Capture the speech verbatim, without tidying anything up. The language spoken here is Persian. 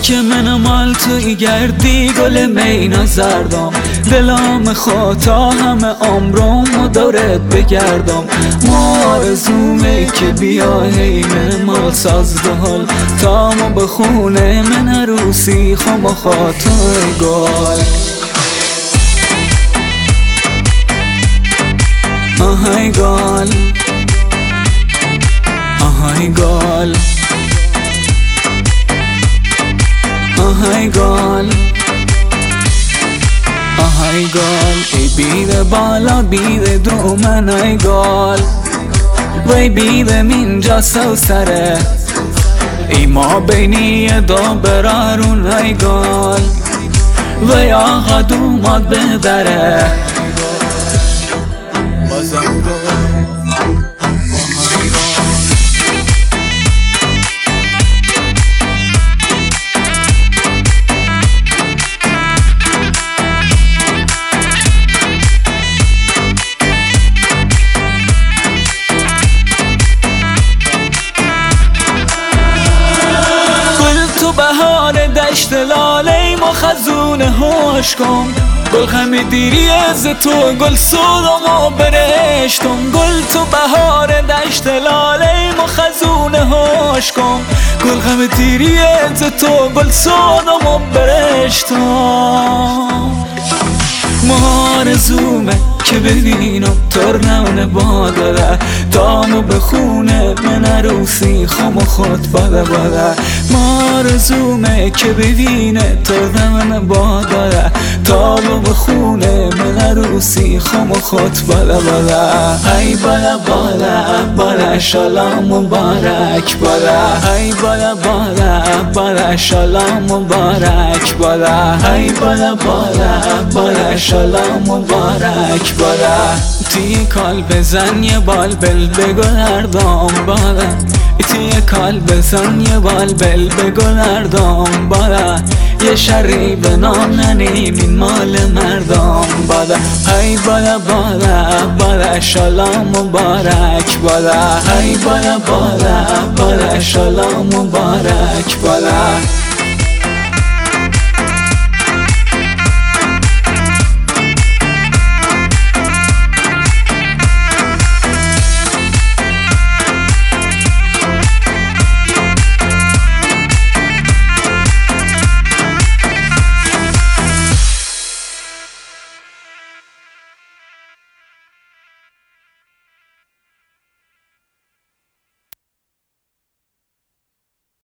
که من مال توی گردی گل مینا زردم، دلم خواتا همه عمرم و دورت بگردم. آرزومه که بیا هی من مال ساز دهال تامو بخونه من عروسی خم و خاطر گل. آهای گل آهای گل آهای گل آهای گل ای بیده بالا بیده دو من ای گل وی بیده من جا سو سره ای ما بینی دو برارون ای گل وی آقا دوماد بدره بازم گل. بهار دشت لاله ما خزون هوش کن، گل خمی دیری از تو گل سودم و برشتم. گل تو بهار دشت لاله ما خزون هوش کن، گل خمی دیری از تو گل سودم و برشتم. آرزومه که ببینم ترنون بادره دامو بخونه من عروسی خم و خود باده باده. آرزومه که ببینه ترنون بادره دامو بخونه من عروسی خم و خود باده باده. ای بالا بالا بالا شالا مبارک بالا، ای بالا بالا بالا شالا مبارک بالا، ای بالا بالا بالا شالا مبارک بالا. توی کال بزن یه بال بل بگو هردام بالا، توی کال بزن یه بال بل بگو هردام بالا. یه شری به نام ننیم این مال مردم بالا. ای بالا بالا بالا شالا مبارک بالا، ای بالا بالا بالا شالا مبارک بالا.